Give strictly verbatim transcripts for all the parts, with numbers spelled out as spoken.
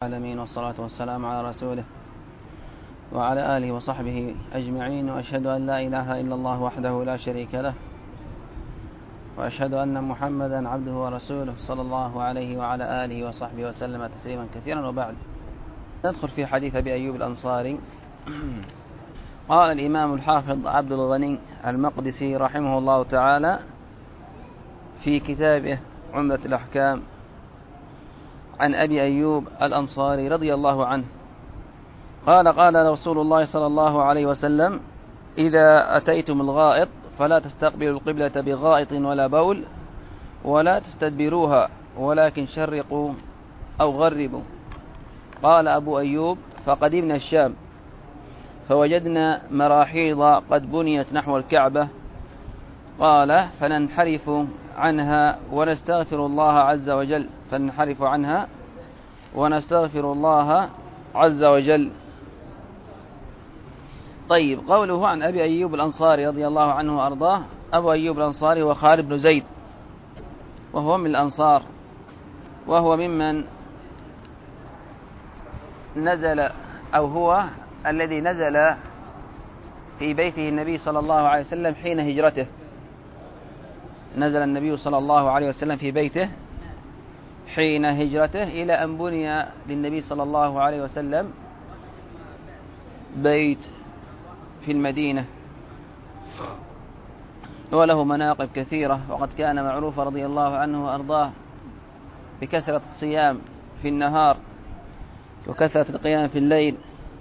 العالمين، والصلاة والسلام على رسوله وعلى آله وصحبه أجمعين، وأشهد أن لا إله إلا الله وحده لا شريك له، وأشهد أن محمدا عبده ورسوله صلى الله عليه وعلى آله وصحبه وسلم تسليما كثيرا. وبعد، ندخل في حديث أبي أيوب الأنصاري. قال الإمام الحافظ عبد الغني المقدسي رحمه الله تعالى في كتابه عمدة الأحكام عن أبي أيوب الأنصاري رضي الله عنه قال: قال رسول الله صلى الله عليه وسلم: إذا أتيتم الغائط فلا تستقبلوا القبلة بغائط ولا بول، ولا تستدبروها، ولكن شرقوا أو غربوا. قال أبو أيوب: فقدمنا الشام فوجدنا مراحيض قد بنيت نحو الكعبة. قال: فننحرف عنها ونستغفر الله عز وجل فننحرف عنها ونستغفر الله عز وجل. طيب، قوله عن أبي أيوب الأنصاري رضي الله عنه وأرضاه. أبو أيوب الأنصاري هو خالد بن زيد، وهو من الأنصار، وهو ممن نزل أو هو الذي نزل في بيته النبي صلى الله عليه وسلم حين هجرته. نزل النبي صلى الله عليه وسلم في بيته حين هجرته، إلى أن بني للنبي صلى الله عليه وسلم بيت في المدينة، وله مناقب كثيرة. وقد كان معروف رضي الله عنه وأرضاه بكثرة الصيام في النهار وكثرة القيام في الليل،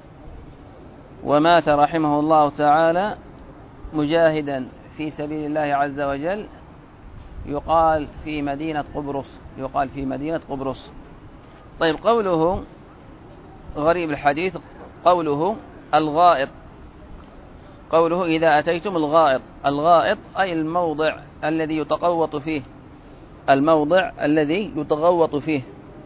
ومات رحمه الله تعالى مجاهدا في سبيل الله عز وجل، يقال في مدينة قبرص يقال في مدينة قبرص. طيب، قوله غريب الحديث، قوله الغائط، قوله إذا أتيتم الغائط. الغائط أي الموضع الذي يتغوط فيه، الموضع الذي يتغوط فيه.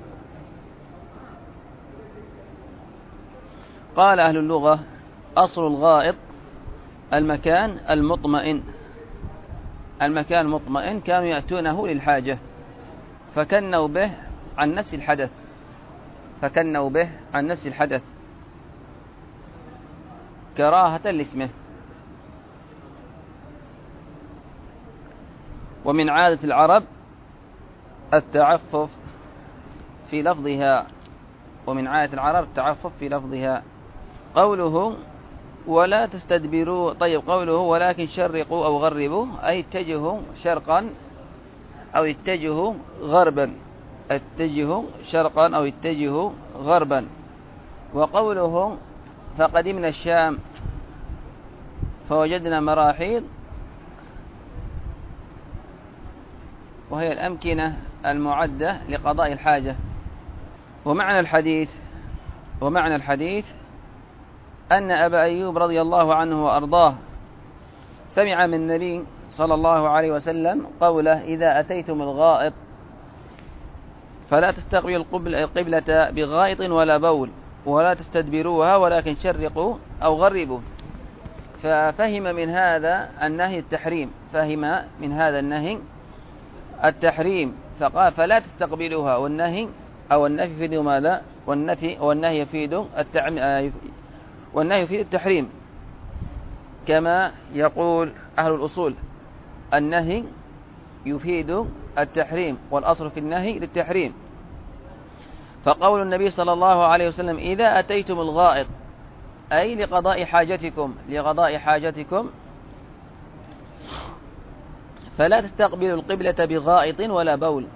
قال أهل اللغة: أصل الغائط المكان المطمئن، المكان المطمئن، كانوا يأتونه للحاجة فكنوا به عن نفس الحدث فكنوا به عن نفس الحدث كراهة لاسمه. ومن عادة العرب التعفف في لفظها ومن عادة العرب التعفف في لفظها. قوله ولا تستدبروا. طيب، قوله ولكن شرقوا أو غربوا، أي اتجهوا شرقا أو اتجهوا غربا اتجهوا شرقا أو اتجهوا غربا. وقوله فقدمنا الشام فوجدنا مراحيض، وهي الأمكنة المعدة لقضاء الحاجة. ومعنى الحديث ومعنى الحديث أن أبا أيوب رضي الله عنه وأرضاه سمع من النبي صلى الله عليه وسلم قوله: إذا أتيتم الغائط فلا تستقبلوا القبلة بغائط ولا بول، ولا تستدبروها، ولكن شرقوا أو غربوا. ففهم من هذا النهي التحريم فهم من هذا النهي التحريم فقال: فلا تستقبلوها. والنهي أو النفي يفيد ماذا؟ والنفي والنهي يفيد التعم... والنهي يفيد التحريم، كما يقول أهل الأصول: النهي يفيد التحريم، والأصل في النهي للتحريم. فقول النبي صلى الله عليه وسلم: إذا أتيتم الغائط، أي لقضاء حاجتكم لقضاء حاجتكم فلا تستقبلوا القبلة بغائط ولا بول،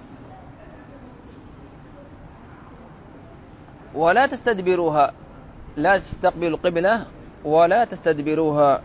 ولا تستدبروها، لا تستقبلوا القبلة ولا تستدبروها،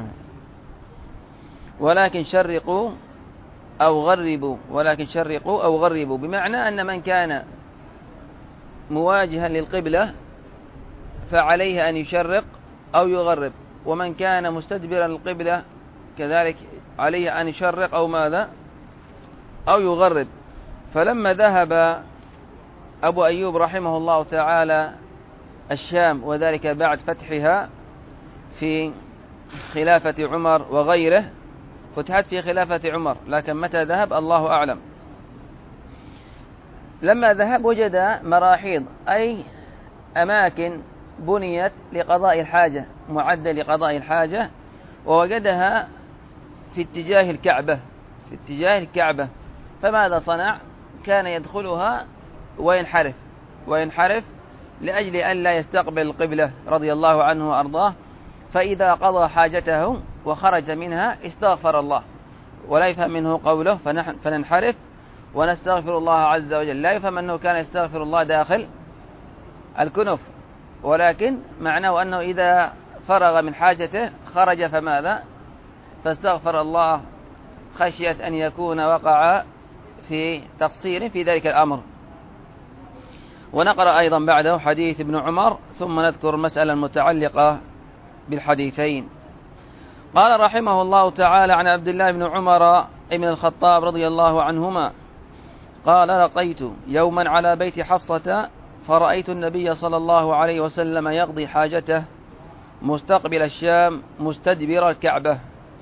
ولكن شرقوا أو غربوا ولكن شرقوا أو غربوا بمعنى أن من كان مواجها للقبلة فعليه أن يشرق أو يغرب، ومن كان مستدبرا للقبلة كذلك عليه أن يشرق أو ماذا أو يغرب. فلما ذهب أبو أيوب رحمه الله تعالى الشام، وذلك بعد فتحها في خلافة عمر وغيره، فتحت في خلافة عمر، لكن متى ذهب الله أعلم. لما ذهب وجد مراحيض، أي أماكن بنيت لقضاء الحاجة، معدة لقضاء الحاجة، ووجدها في اتجاه الكعبة في اتجاه الكعبة فماذا صنع؟ كان يدخلها وينحرف وينحرف لأجل أن لا يستقبل القبلة رضي الله عنه وأرضاه. فإذا قضى حاجته وخرج منها استغفر الله، ولا يفهم منه قوله فنحن فننحرف ونستغفر الله عز وجل. لا يفهم أنه كان يستغفر الله داخل الكنف، ولكن معناه أنه إذا فرغ من حاجته خرج فماذا؟ فاستغفر الله خشية أن يكون وقع في تقصير في ذلك الأمر. ونقرأ أيضا بعده حديث ابن عمر ثم نذكر مسألة متعلقة بالحديثين. قال رحمه الله تعالى عن عبد الله بن عمر بن الخطاب رضي الله عنهما قال رقيت يوما على بيت حفصة فرأيت النبي صلى الله عليه وسلم يقضي حاجته مستقبل الشام مستدبر الكعبة.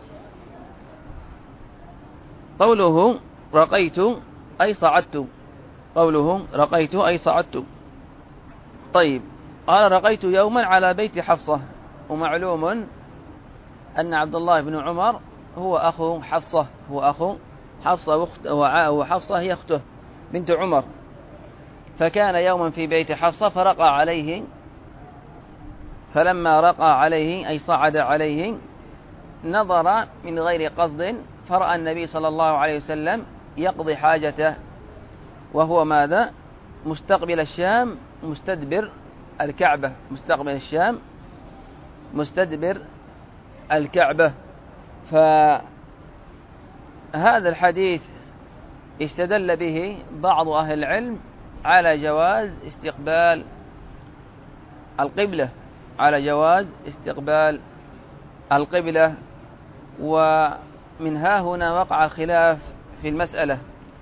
قوله رقيت أي صعدت قوله رقيت أي صعدت. طيب، قال رقيت يوما على بيت حفصة، ومعلوم أن عبد الله بن عمر هو أخو حفصة هو أخو حفصة وحفصة هي أخته بنت عمر. فكان يوما في بيت حفصة فرقى عليه، فلما رقى عليه أي صعد عليه نظر من غير قصد فرأى النبي صلى الله عليه وسلم يقضي حاجته وهو ماذا؟ مستقبل الشام مستدبر الكعبة مستقبل الشام مستدبر الكعبة. فهذا الحديث استدل به بعض أهل العلم على جواز استقبال القبلة على جواز استقبال القبلة ومن ها هنا وقع الخلاف في المسألة.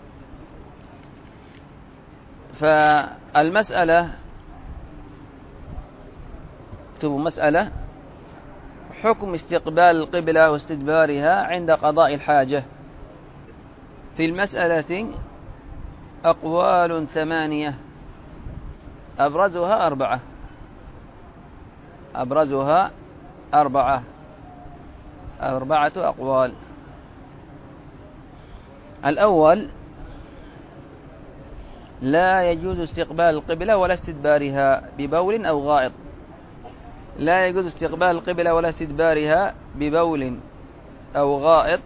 فالمسألة اكتبوا مسألة حكم استقبال القبلة واستدبارها عند قضاء الحاجة. في المسألة أقوال ثمانية أبرزها أربعة أبرزها أربعة أربعة أقوال. الأول: لا يجوز استقبال القبلة ولا استدبارها ببول أو غائط. لا يجوز استقبال القبلة ولا استدبارها ببول أو غائط،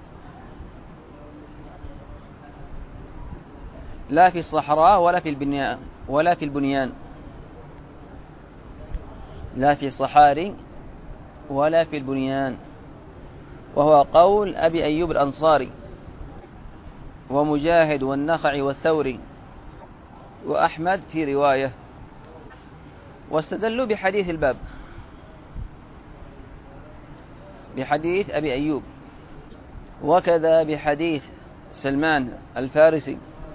لا في الصحراء ولا في البنيان ولا في البنيان لا في الصحاري ولا في البنيان، وهو قول أبي أيوب الأنصاري ومجاهد والنخعي والثوري وأحمد في رواية. واستدلوا بحديث الباب بحديث أبي أيوب، وكذا بحديث سلمان الفارسي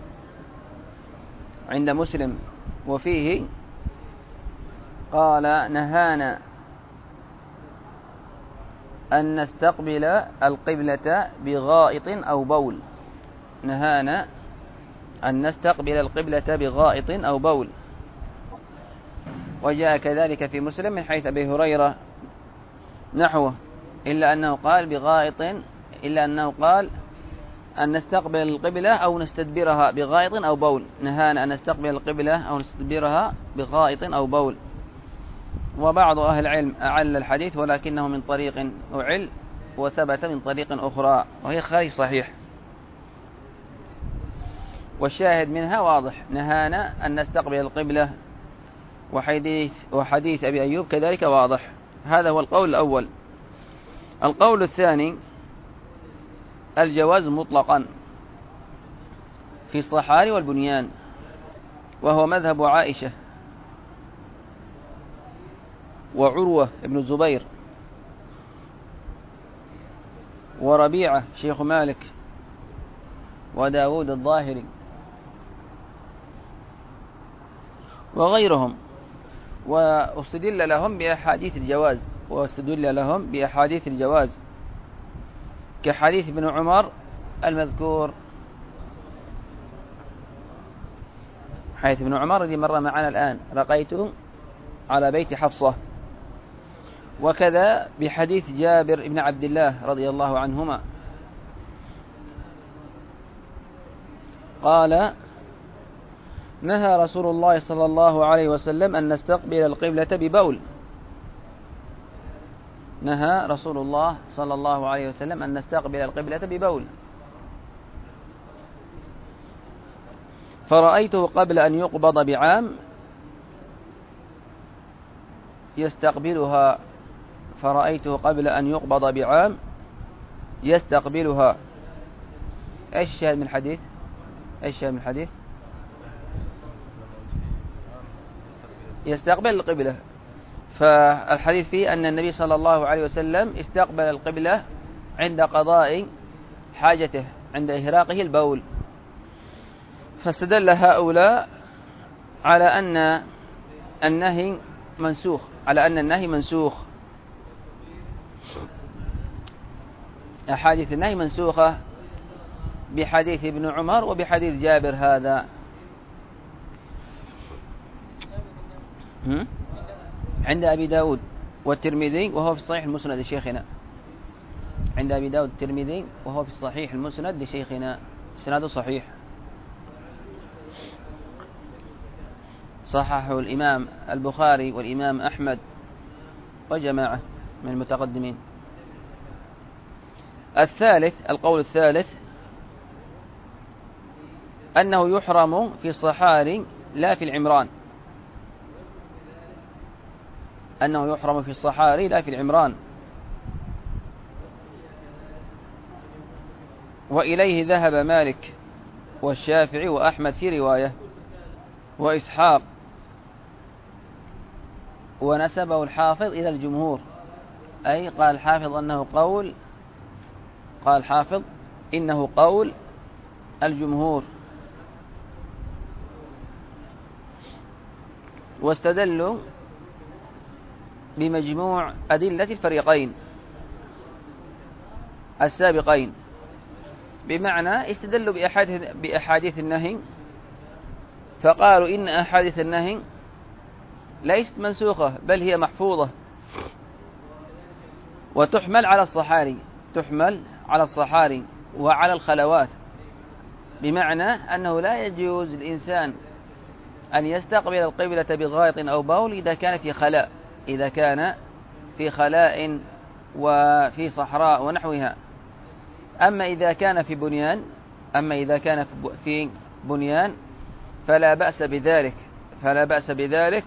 عند مسلم، وفيه قال: نهانا أن نستقبل القبلة بغائط أو بول نهانا أن نستقبل القبلة بغائط أو بول. وجاء كذلك في مسلم من حيث أبي هريرة نحوه، إلا أنه قال بغائط إلا أنه قال أن نستقبل القبلة أو نستدبرها بغائط أو بول نهانا أن نستقبل القبلة أو نستدبرها بغائط أو بول. وبعض أهل العلم أعل الحديث ولكنه من طريق أعل وثبت من طريق أخرى وهي خارج صحيح. والشاهد منها واضح: نهانا أن نستقبل القبلة، وحديث, وحديث أبي أيوب كذلك واضح. هذا هو القول الأول. القول الثاني: الجواز مطلقا في الصحاري والبنيان، وهو مذهب عائشة وعروة ابن الزبير وربيعة شيخ مالك وداود الظاهري وغيرهم. واستدل لهم بأحاديث الجواز واستدل لهم بأحاديث الجواز كحديث ابن عمر المذكور، حديث ابن عمر الذي مر معنا الآن: رقيت على بيت حفصة. وكذا بحديث جابر بن عبد الله رضي الله عنهما قال: نهى رسول الله صلى الله عليه وسلم أن نستقبل القبلة ببول. نهى رسول الله صلى الله عليه وسلم أن نستقبل القبلة ببول، فرأيته قبل أن يقبض بعام يستقبلها فرأيته قبل أن يقبض بعام يستقبلها. ايش الشاهد من الحديث؟ ايش الشاهد من الحديث؟ يستقبل القبلة. فالحديث فيه أن النبي صلى الله عليه وسلم استقبل القبلة عند قضاء حاجته، عند إهراقه البول. فاستدل هؤلاء على أن النهي منسوخ على أن النهي منسوخ أحاديث النهي منسوخة بحديث ابن عمر وبحديث جابر هذا. عند أبي داود والترمذي وهو في الصحيح المسند لشيخنا. عند أبي داود والترمذي وهو في الصحيح المسند لشيخنا، سنده صحيح، صححه الإمام البخاري والإمام أحمد وجماعة من المتقدمين. الثالث القول الثالث أنه يحرم في الصحاري لا في العمران. أنه يحرم في الصحاري لا في العمران. وإليه ذهب مالك والشافعي وأحمد في رواية وإسحاق، ونسبه الحافظ إلى الجمهور، أي قال الحافظ أنه قول قال الحافظ إنه قول الجمهور. واستدلوا بمجموع أدلة الفريقين السابقين، بمعنى استدلوا بأحاديث النهي فقالوا إن أحاديث النهي ليست منسوخة بل هي محفوظة وتحمل على الصحاري تحمل على الصحاري وعلى الخلوات، بمعنى أنه لا يجوز للإنسان أن يستقبل القبلة بغائط أو بول إذا كان في خلاء إذا كان في خلاء وفي صحراء ونحوها. أما إذا كان في بنيان أما إذا كان في بنيان فلا بأس بذلك فلا بأس بذلك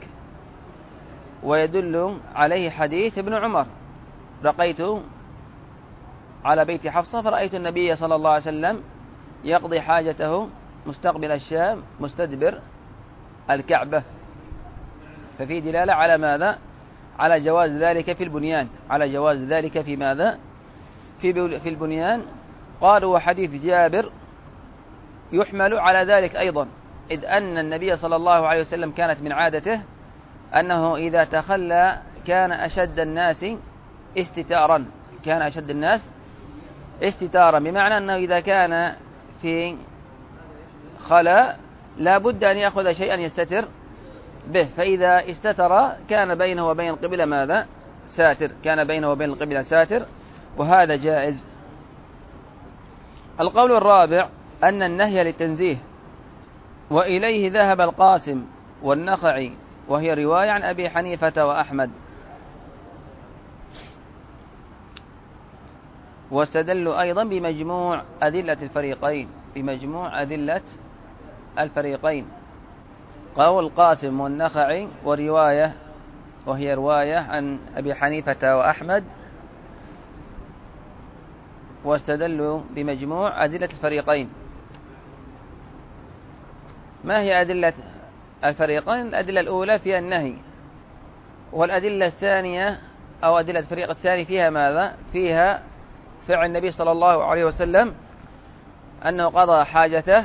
ويدل عليه حديث ابن عمر: رقيت على بيت حفصة فرأيت النبي صلى الله عليه وسلم يقضي حاجته مستقبل الشام مستدبر الكعبة. ففي دلالة على ماذا؟ على جواز ذلك في البنيان على جواز ذلك في ماذا؟ في في البنيان. قالوا وحديث جابر يحمل على ذلك أيضا، إذ أن النبي صلى الله عليه وسلم كانت من عادته أنه إذا تخلى كان أشد الناس استتارا كان أشد الناس استتارا بمعنى أنه إذا كان في خلاء لا بد أن يأخذ شيئا يستتر به، فإذا استتر كان بينه وبين القبلة ماذا؟ ساتر كان بينه وبين القبلة ساتر، وهذا جائز. القول الرابع أن النهي للتنزيه، وإليه ذهب القاسم والنخعي وهي رواية عن أبي حنيفة وأحمد. واستدلوا أيضا بمجموع أدلة الفريقين بمجموع أدلة الفريقين قول القاسم والنخعي ورواية وهي رواية عن أبي حنيفة وأحمد. واستدلوا بمجموع أدلة الفريقين. ما هي أدلة الفريقين؟ الأدلة الأولى فيها النهي، والأدلة الثانية أو أدلة الفريق الثاني فيها ماذا؟ فيها فعل النبي صلى الله عليه وسلم أنه قضى حاجته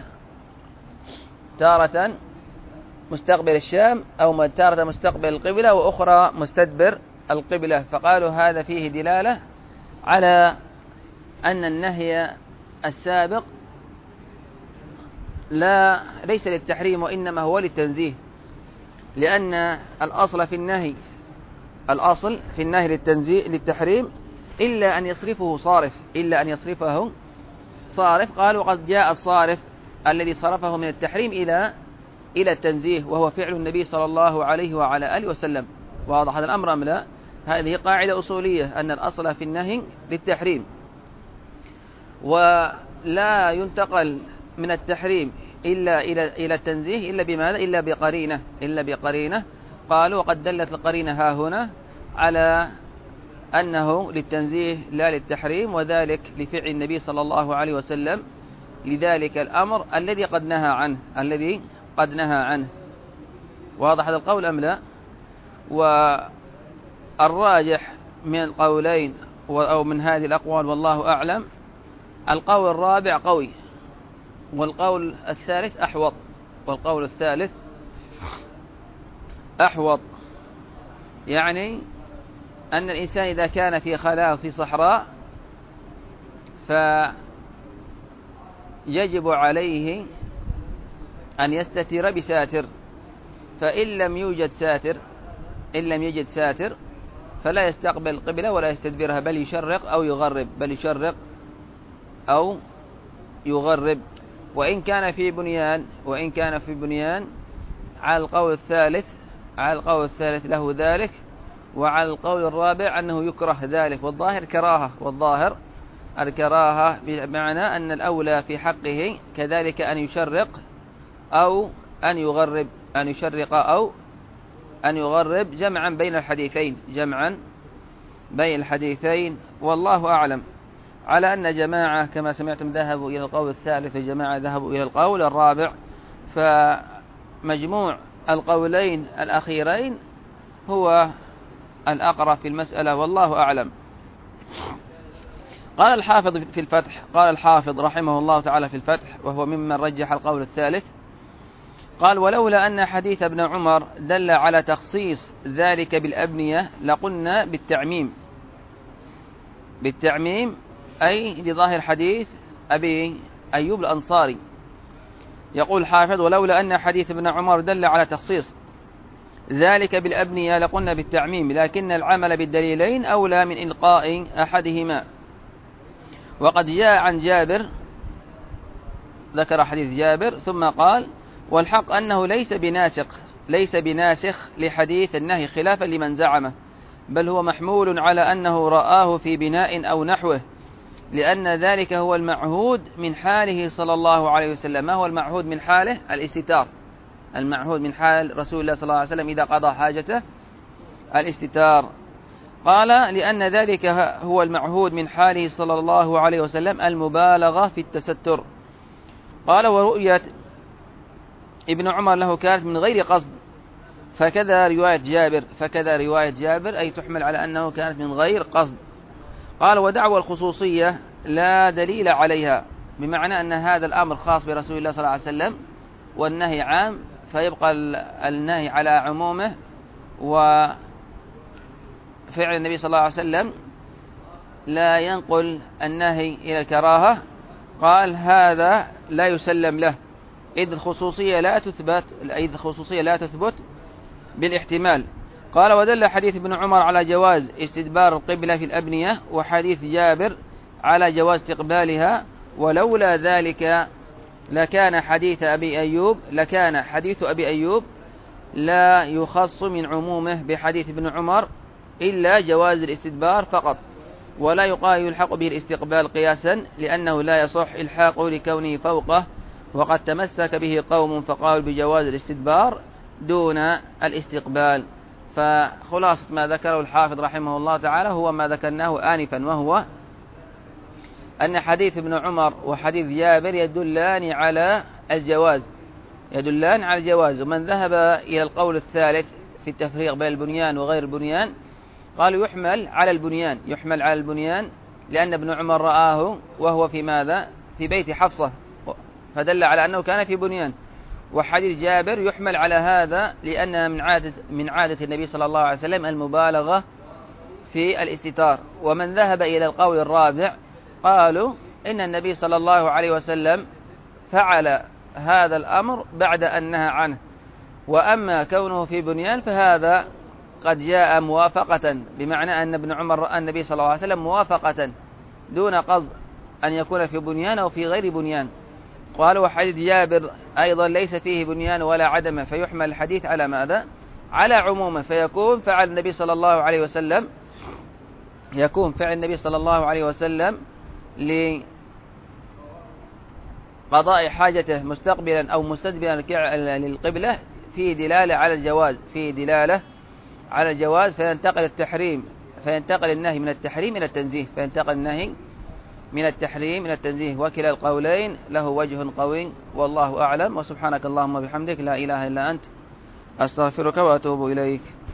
تارة مستقبل الشام أو تارة مستقبل القبلة وأخرى مستدبر القبلة، فقالوا هذا فيه دلالة على أن النهي السابق لا ليس للتحريم وإنما هو للتنزيه. لأن الأصل في النهي الأصل في النهي للتنزيه للتحريم إلا أن يصرفه صارف إلا أن يصرفه صارف. قال وقد جاء الصارف الذي صرفه من التحريم إلى إلى التنزيه، وهو فعل النبي صلى الله عليه وعلى آله وسلم. واضح هذا الأمر أم لا؟ هذه قاعدة أصولية أن الأصل في النهي للتحريم، ولا ينتقل من التحريم إلا إلى إلى التنزيه إلا بماذا؟ إلا بقرينة إلا بقرينة. قالوا وقد دلت القرينة ها هنا على أنه للتنزيه لا للتحريم، وذلك لفعل النبي صلى الله عليه وسلم لذلك الأمر الذي قد نهى عنه الذي قد نهى عنه. واضح هذا القول أم لا؟ والراجح من القولين أو من هذه الأقوال والله أعلم القول الرابع قوي، والقول الثالث أحوط والقول الثالث أحوط يعني أن الإنسان إذا كان في خلاء في صحراء فيجب عليه أن يستتر بساتر، فإن لم يوجد ساتر إن لم يجد ساتر فلا يستقبل القبلة ولا يستدبرها، بل يشرق أو يغرب بل يشرق أو يغرب. وإن كان في بنيان وإن كان في بنيان على القول الثالث على القول الثالث له ذلك، وعلى القول الرابع أنه يكره ذلك، والظاهر كراهة والظاهر الكراهة، بمعنى أن الأولى في حقه كذلك أن يشرق أو أن يغرب أن يشرق أو أن يغرب جمعا بين الحديثين جمعا بين الحديثين والله أعلم. على أن جماعة كما سمعتم ذهبوا إلى القول الثالث وجماعة ذهبوا إلى القول الرابع، فمجموع القولين الأخيرين هو الأقرب في المسألة والله أعلم. قال الحافظ في الفتح قال الحافظ رحمه الله تعالى في الفتح وهو ممن رجح القول الثالث، قال ولولا أن حديث ابن عمر دل على تخصيص ذلك بالأبنية لقلنا بالتعميم بالتعميم أي لظاهر حديث أبي أيوب الأنصاري. يقول الحافظ ولولا أن حديث ابن عمر دل على تخصيص ذلك بالأبنية لقلنا بالتعميم، لكن العمل بالدليلين أولى من إلقاء أحدهما. وقد جاء عن جابر ذكر حديث جابر ثم قال والحق أنه ليس بناسخ ليس بناسخ لحديث النهي خلافا لمن زعمه، بل هو محمول على أنه رآه في بناء أو نحوه، لأن ذلك هو المعهود من حاله صلى الله عليه وسلم. ما هو المعهود من حاله؟ الاستتار. المعهود من حال رسول الله صلى الله عليه وسلم إذا قضى حاجته الاستتار. قال لأن ذلك هو المعهود من حاله صلى الله عليه وسلم المبالغة في التستر. قال ورؤية ابن عمر له كانت من غير قصد، فكذا رواية جابر فكذا رواية جابر أي تحمل على أنه كانت من غير قصد. قال ودعوى الخصوصية لا دليل عليها، بمعنى أن هذا الأمر خاص برسول الله صلى الله عليه وسلم والنهي عام، فيبقى النهي على عمومه، وفعل النبي صلى الله عليه وسلم لا ينقل النهي إلى الكراهة. قال هذا لا يسلم له إذ الخصوصية لا تثبت إذ الخصوصية لا تثبت بالاحتمال. قال ودل حديث ابن عمر على جواز استدبار القبلة في الأبنية، وحديث جابر على جواز استقبالها، ولولا ذلك لكان حديث أبي أيوب لكان حديث أبي أيوب لا يخص من عمومه بحديث ابن عمر إلا جواز الاستدبار فقط، ولا يقال يلحق به الاستقبال قياسا، لأنه لا يصح إلحاقه لكونه فوقه، وقد تمسك به قوم فقالوا بجواز الاستدبار دون الاستقبال. فخلاصة ما ذكره الحافظ رحمه الله تعالى هو ما ذكرناه آنفا، وهو أن حديث ابن عمر وحديث جابر يدلان على الجواز يدلان على الجواز ومن ذهب إلى القول الثالث في التفريق بين البنيان وغير البنيان قالوا يحمل على البنيان يحمل على البنيان لأن ابن عمر رآه وهو في ماذا؟ في بيت حفصة، فدل على أنه كان في بنيان. وحديث جابر يحمل على هذا لأن من عادة من عادة النبي صلى الله عليه وسلم المبالغة في الاستتار. ومن ذهب إلى القول الرابع قالوا إن النبي صلى الله عليه وسلم فعل هذا الأمر بعد أن نهى عنه، وأما كونه في بنيان فهذا قد جاء موافقة، بمعنى أن ابن عمر رأى النبي صلى الله عليه وسلم موافقة دون قصد أن يكون في بنيان أو في غير بنيان. قال وحديث جابر أيضا ليس فيه بنيان ولا عدم، فيحمل الحديث على ماذا؟ على عمومه، فيكون فعل النبي صلى الله عليه وسلم يكون فعل النبي صلى الله عليه وسلم لقضاء حاجته مستقبلا أو مستدبرا للقبلة فيه دلالة على الجواز، فيه دلالة على الجواز، فينتقل التحريم فينتقل النهي من التحريم إلى التنزيه فينتقل النهي من التحريم إلى التنزيه، وكلا القولين له وجه قوي، والله أعلم. وسبحانك اللهم وبحمدك لا إله إلا أنت أستغفرك وأتوب إليك.